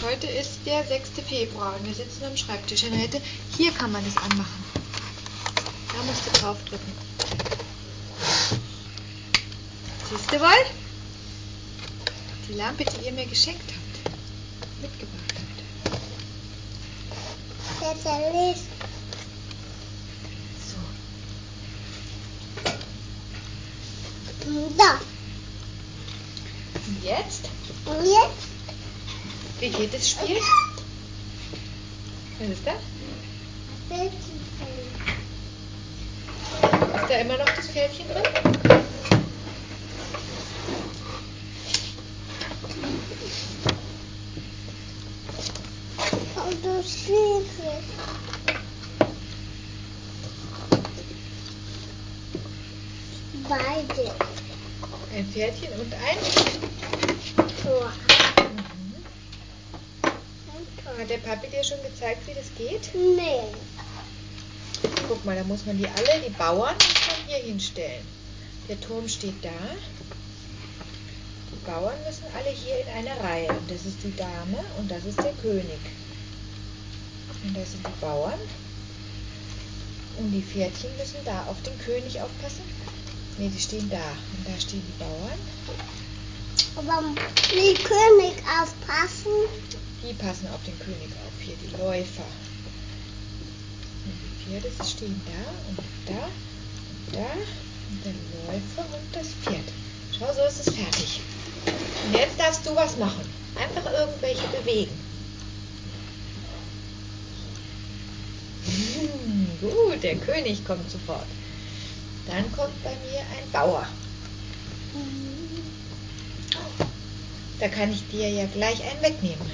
Heute ist der 6. Februar und wir sitzen am Schreibtisch. Henriette, hier kann man das anmachen. Da musst du drauf drücken. Siehst du wohl? Die Lampe, die ihr mir geschenkt habt. Mitgebracht habt. Jetzt erledigt. So. Da. Und jetzt? Und jetzt? Wie geht das Spiel? Was ist das? Ist da immer noch das Pferdchen drin? Und du spielst. Beide. Ein Pferdchen und ein Tor. Hat der Papi dir schon gezeigt, wie das geht? Nee. Guck mal, da muss man die alle, die Bauern, muss man hier hinstellen. Der Turm steht da. Die Bauern müssen alle hier in eine Reihe. Und das ist die Dame und das ist der König. Und das sind die Bauern. Und die Pferdchen müssen da auf den König aufpassen. Ne, die stehen da. Und da stehen die Bauern. Aber wie König aufpassen? Die passen auf den König auf. Hier die Läufer. Und die Pferde stehen da und da und da. Und der Läufer und das Pferd. Schau, so ist es fertig. Und jetzt darfst du was machen. Einfach irgendwelche bewegen. Gut, der König kommt sofort. Dann kommt bei mir ein Bauer. Da kann ich dir ja gleich einen wegnehmen.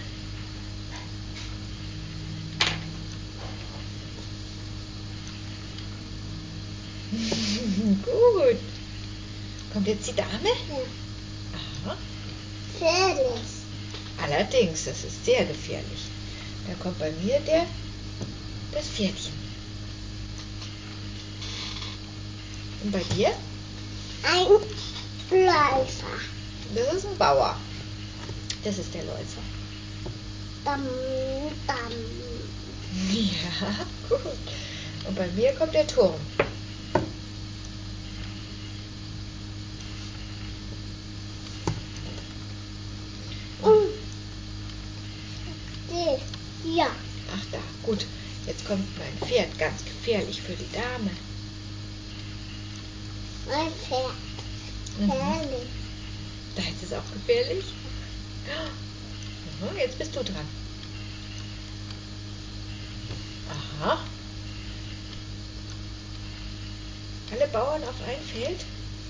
Gut. Kommt jetzt die Dame? Ja. Aha. Gefährlich. Allerdings, das ist sehr gefährlich. Dann kommt bei mir das Pferdchen. Und bei dir? Ein Läufer. Das ist ein Bauer. Das ist der Läufer. Dam. Ja, gut. Und bei mir kommt der Turm. Ja. Ach da, gut. Jetzt kommt mein Pferd, ganz gefährlich für die Dame. Ein Pferd. Gefährlich. Da ist es auch gefährlich. Aha, jetzt bist du dran. Aha. Alle Bauern auf ein Feld?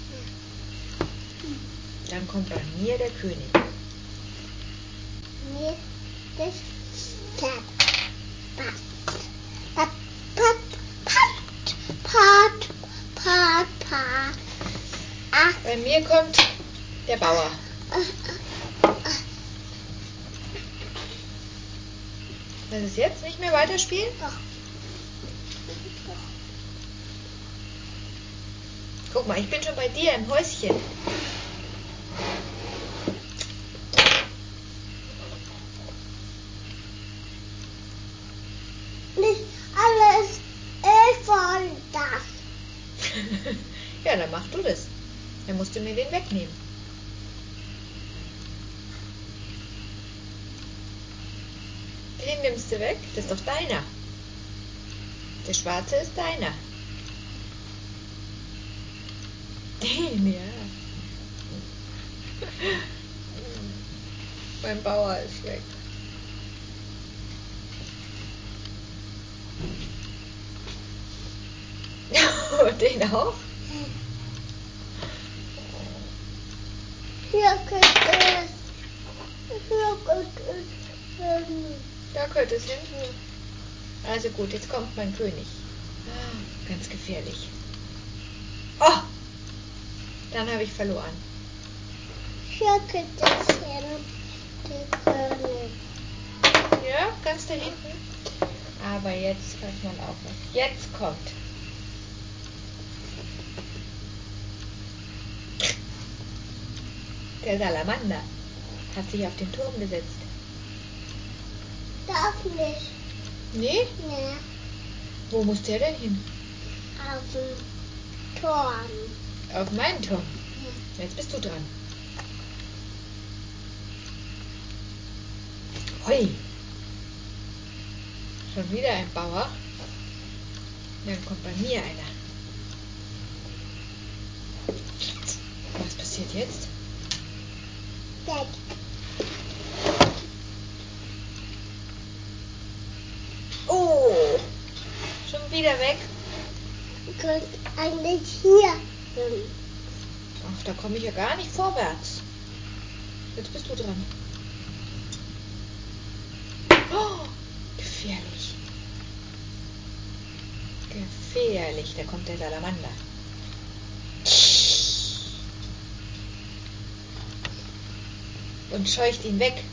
Dann kommt bei mir der König. Mir das Pferd. Pat. Ach. Bei mir kommt der Bauer. Was ist jetzt? Nicht mehr weiterspielen? Doch. Guck mal, ich bin schon bei dir im Häuschen. Nicht alles. Ich wollte das. Ja, dann mach du das. Dann musst du mir den wegnehmen. Den nimmst du weg? Das ist doch deiner. Der schwarze ist deiner. Den, ja. Mein Bauer ist weg. Den auch? Hier könnte es. Da könnte es hin. Also gut, jetzt kommt mein König. Ganz gefährlich. Oh! Dann habe ich verloren. Hier könnte es hin. Die König. Ja, ganz da hinten. Aber jetzt, pass mal auf, was jetzt kommt. Der Salamander hat sich auf den Turm gesetzt. darf nicht. Nee? Ne, Wo muss der denn hin? auf dem Turm. Auf meinen Turm. Jetzt bist du dran. Hoi. Schon wieder ein Bauer. Dann kommt bei mir einer. Was passiert jetzt? Weg. Oh, schon wieder weg. Könnt eigentlich hier hin. Ach, da komme ich ja gar nicht vorwärts. Jetzt bist du dran. Oh, gefährlich. Gefährlich, da kommt der Salamander. Und scheucht ihn weg.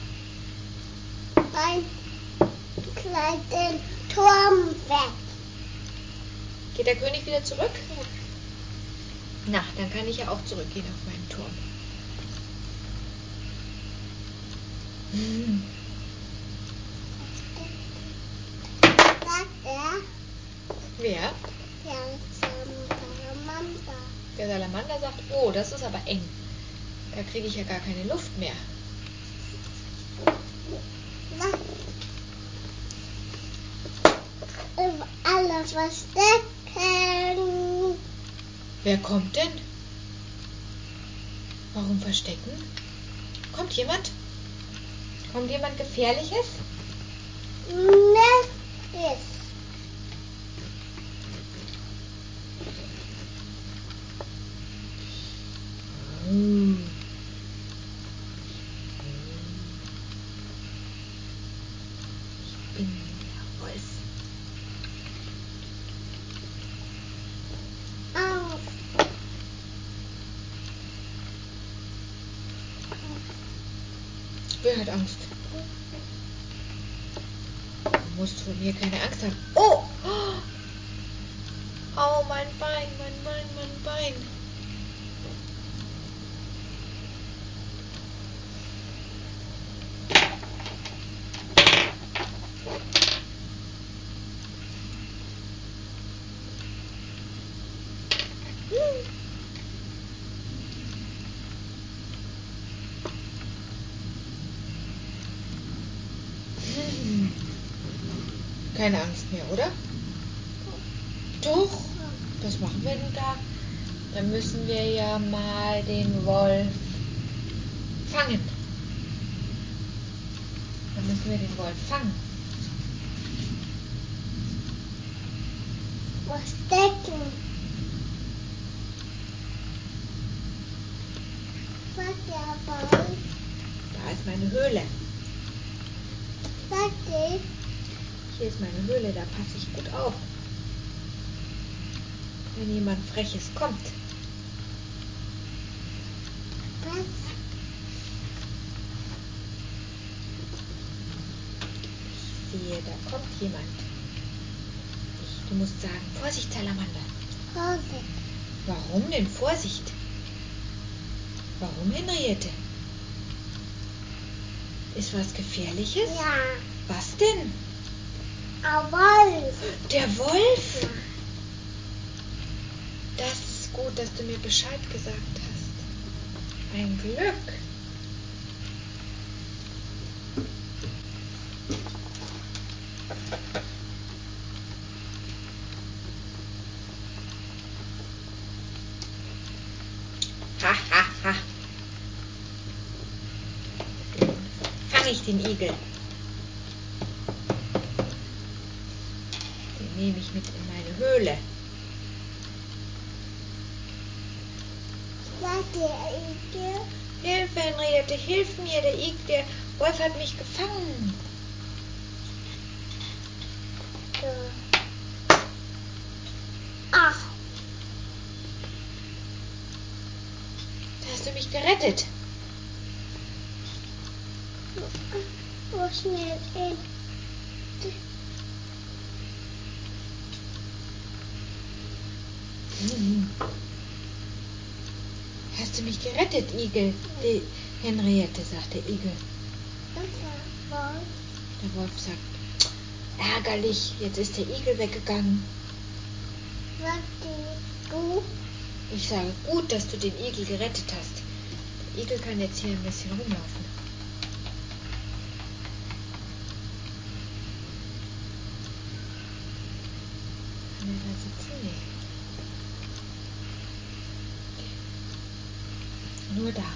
Ein kleinen Turm weg. Geht der König wieder zurück? Na, dann kann ich ja auch zurückgehen auf meinen Turm. Sagt er, Wer? der Salamander. Der Salamander sagt, oh, das ist aber eng. Da kriege ich ja gar keine Luft mehr. Was? Alles verstecken. Wer kommt denn? Warum verstecken? Kommt jemand? Kommt jemand Gefährliches? Ne, ist. Ich bin der Wolf. Auf. Wer hat Angst? Du musst vor mir keine Angst haben. Oh! Oh, mein Bein, mein Bein, mein Bein. Keine Angst mehr, oder? Doch. Was machen wir denn da? Dann müssen wir ja mal den Wolf fangen. Dann müssen wir den Wolf fangen. Verstecken. Sagt der Wolf. Da ist meine Höhle. Sagt er. Hier ist meine Höhle, da passe ich gut auf. Wenn jemand Freches kommt. Was? Ich sehe, da kommt jemand. Du musst sagen, Vorsicht, Salamander. Vorsicht. Warum denn Vorsicht? Warum, Henriette? Ist was Gefährliches? Ja. Was denn? Ein Wolf. Der Wolf? Ja. Das ist gut, dass du mir Bescheid gesagt hast. Ein Glück. Ha, ha, ha. Fang ich den Igel. Den nehme ich mit in meine Höhle. Sagt der Igel. Hilfe, Henriette, hilf mir, der Wolf hat mich gefangen. So. Ach. Da hast du mich gerettet. Wo schnell in. Hast du mich gerettet, Igel? Die Henriette, sagt der Igel. Das war Wolf. Der Wolf sagt, ärgerlich, jetzt ist der Igel weggegangen. Du? Ich sage, gut, dass du den Igel gerettet hast. Der Igel kann jetzt hier ein bisschen rumlaufen. Kann er da sitzen? Nee. Nur da.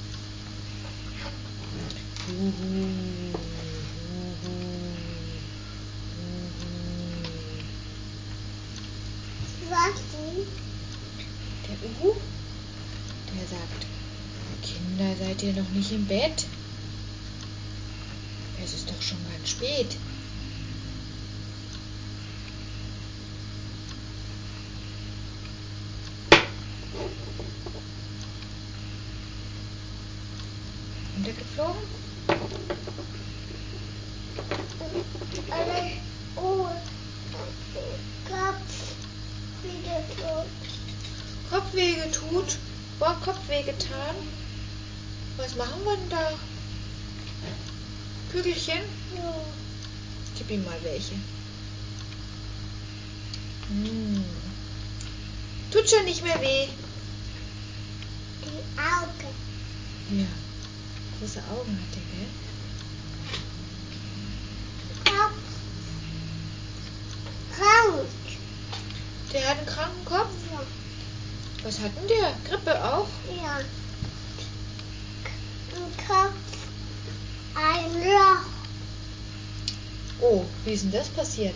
Was? Der Uhu, der sagt, Kinder, seid ihr noch nicht im Bett? Es ist doch schon ganz spät. Runtergeflogen? Kopf wieder tot. Kopfweh getut? Boah, Kopfweh getan? Was machen wir denn da? Kügelchen? Ja. Gib ihm mal welche. Tut schon nicht mehr weh. Die Augen. Ja. Große Augen hat er, gell? Kopf. Krank. Der hat einen kranken Kopf. Ja. Was hat denn der? Grippe auch? Ja. Ein Kopf. Ein Loch. Oh, wie ist denn das passiert?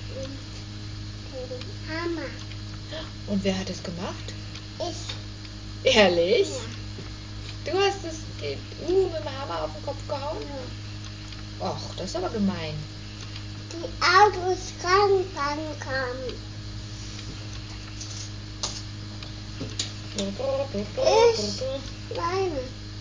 Hammer. Und wer hat es gemacht? Ich. Ehrlich? Ja. Du hast es mit dem Hammer auf den Kopf gehauen? Ja. Och, das ist aber gemein. Die Autos rankamen. Ich meine.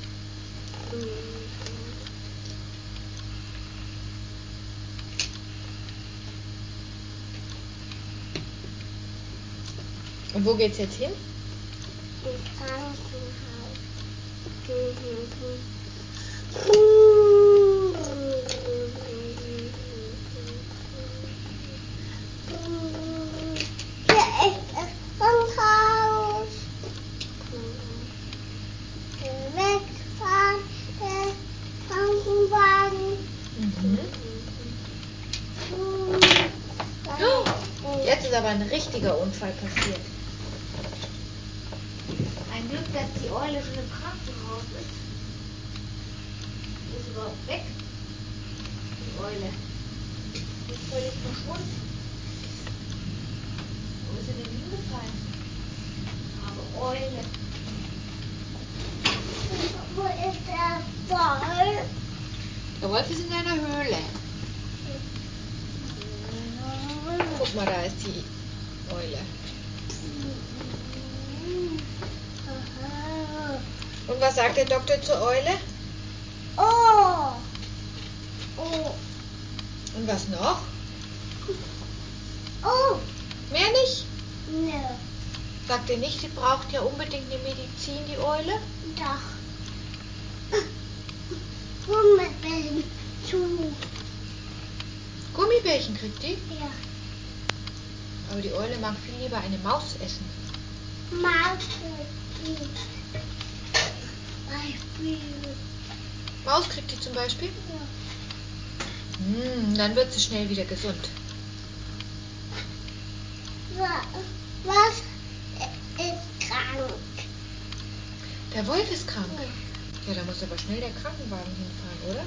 Und wo geht's jetzt hin? Im Krankenhaus. Hier ist das Krankenhaus. Wegfahren, der Krankenwagen. Jetzt ist aber ein richtiger Unfall passiert. Ein Glück, dass die Eule schon im Krankenhaus ist. Ist überhaupt weg? Die Eule. Die ist völlig verschwunden. Wo ist sie denn hingefallen? Aber Eule. Wo ist der Wolf? Der Wolf ist in einer Höhle. Guck mal, da ist die Eule. Und was sagt der Doktor zur Eule? Oh! Oh! Und was noch? Oh! Mehr nicht? Ne, Sagt er nicht, sie braucht ja unbedingt eine Medizin, die Eule? doch. Gummibällen zu. Gummibärchen kriegt die? Ja. Aber die Eule mag viel lieber eine Maus essen. Beispiel. Maus kriegt die zum Beispiel? Ja. Dann wird sie schnell wieder gesund. Was ist krank? Der Wolf ist krank. Ja, da muss aber schnell der Krankenwagen hinfahren, oder?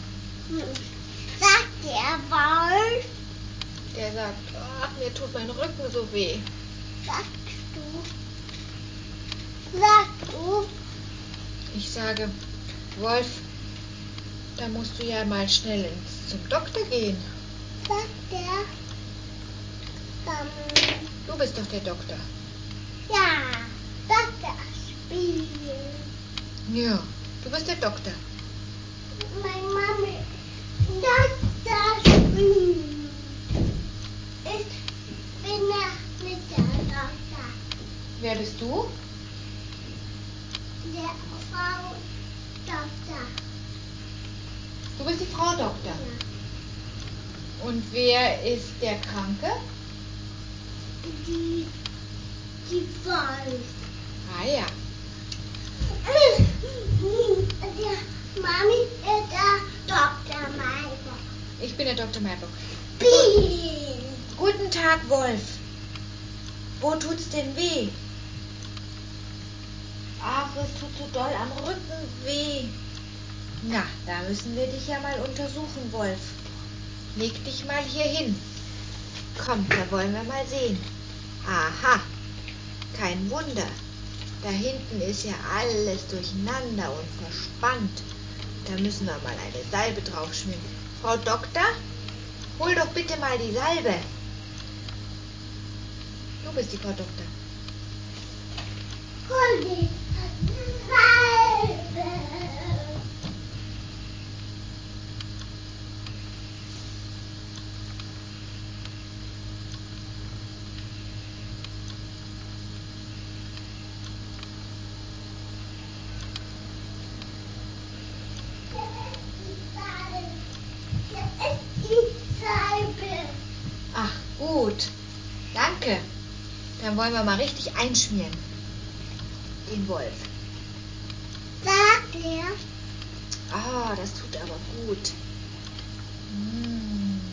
Sagt der Wolf? Der sagt, ach, mir tut mein Rücken so weh. Sagst du? Ich sage, Wolf, da musst du ja mal schnell zum Doktor gehen. Sagt der? Du bist doch der Doktor. Ja, Doktor spielen. Ja, du bist der Doktor. Meine Mami, Doktor spielen. Ich bin nicht der Doktor. Wer bist du? Der Frau Doktor. Du bist die Frau Doktor. Ja. Und wer ist der Kranke? Die Wolf. Ah ja. Der Mami ist der Dr. Maibock. Ich bin der Dr. Maibock. Bill. Guten Tag, Wolf. Wo tut's denn weh? Ach, es tut so doll am Rücken weh. Na, da müssen wir dich ja mal untersuchen, Wolf. Leg dich mal hier hin. Komm, da wollen wir mal sehen. Aha, kein Wunder. Da hinten ist ja alles durcheinander und verspannt. Da müssen wir mal eine Salbe draufschmieren. Frau Doktor, hol doch bitte mal die Salbe. Du bist die Frau Doktor. Hol die Salbe. Ach, gut. Danke. Dann wollen wir mal richtig einschmieren. Den Wolf. Sagt er. Ah, das tut aber gut. Mm.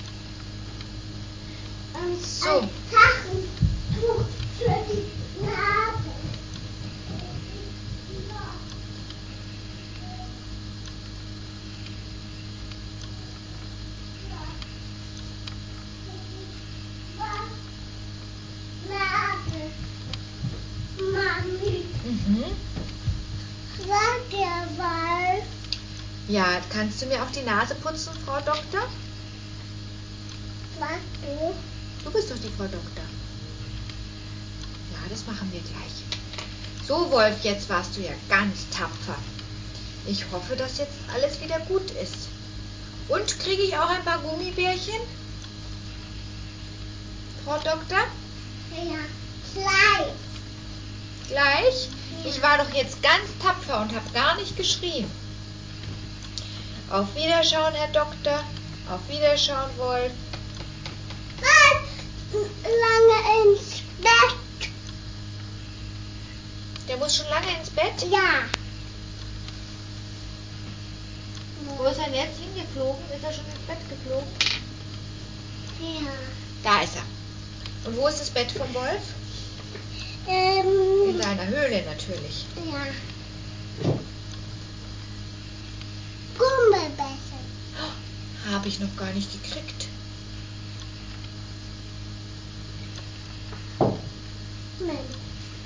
So. Ein Taschentuch für die Nase. Mami, Mhm. sagt der Wolf. Ja, kannst du mir auch die Nase putzen, Frau Doktor? Was du? Du bist doch die Frau Doktor. Ja, das machen wir gleich. So, Wolf, jetzt warst du ja ganz tapfer. Ich hoffe, dass jetzt alles wieder gut ist. Und kriege ich auch ein paar Gummibärchen? Frau Doktor? Ja, gleich. Gleich? Ja. Ich war doch jetzt ganz tapfer und habe gar nicht geschrien. Auf Wiederschauen, Herr Doktor. Auf Wiederschauen, Wolf. Was? Lange ins Bett. Der muss schon lange ins Bett? Ja. Wo ist er denn jetzt hingeflogen? Ist er schon ins Bett geflogen? Ja. Da ist er. Und wo ist das Bett vom Wolf? In seiner Höhle natürlich. Ja. Gummibärchen. Habe ich noch gar nicht gekriegt. Mensch.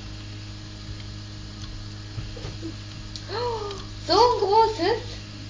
So ein großes?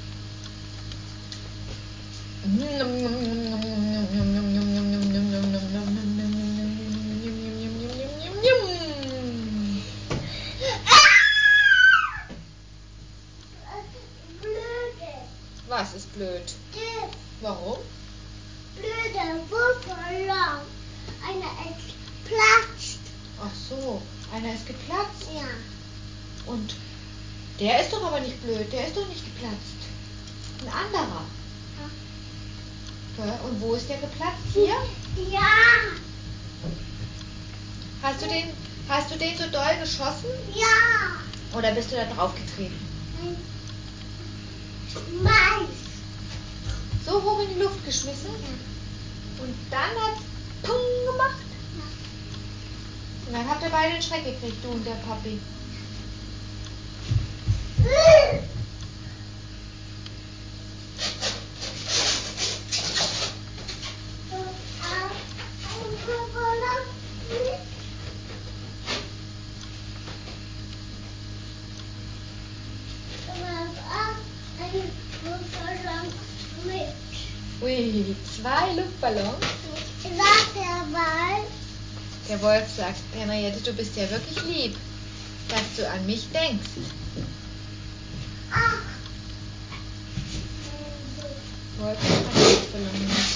Blöde. Was ist blöd? Das Warum? blöde Wurzeln. Einer ist platzt. Ach so, einer ist geplatzt. Ja. Und der ist doch aber nicht blöd, der ist doch nicht geplatzt. Ein anderer. Ja, und wo ist der geplatzt? Hier? Ja. Hast du den so doll geschossen? Ja. Oder bist du da drauf getreten? Mais. So hoch in die Luft geschmissen? Und dann hat's Pung gemacht? Und dann habt ihr beide einen Schreck gekriegt, du und der Papi. Ui, 2 Luftballons. Sagt der Wolf. Der Wolf sagt, Henriette, du bist ja wirklich lieb, dass du an mich denkst. Ach. Wolf hat einen Luftballon mit.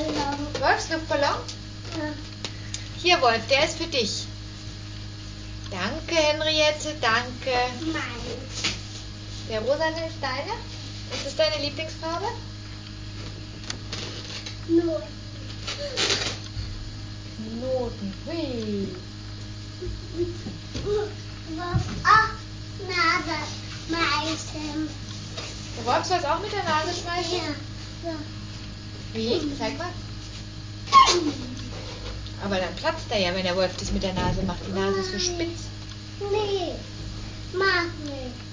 Wolfsluftballon? Ja. Hier, Wolf, der ist für dich. Danke, Henriette, danke. Meins. Der rosane ist deine? Ist das deine Lieblingsfarbe? Nur. Noten. Hui. Ach, Nase. Meistens. Der Rob soll es auch mit der Nase schmeißen? Ja. Wie? Zeig mal. Aber dann platzt er ja, wenn der Wolf das mit der Nase macht. Die Nase ist so spitz. Nee, mach nicht.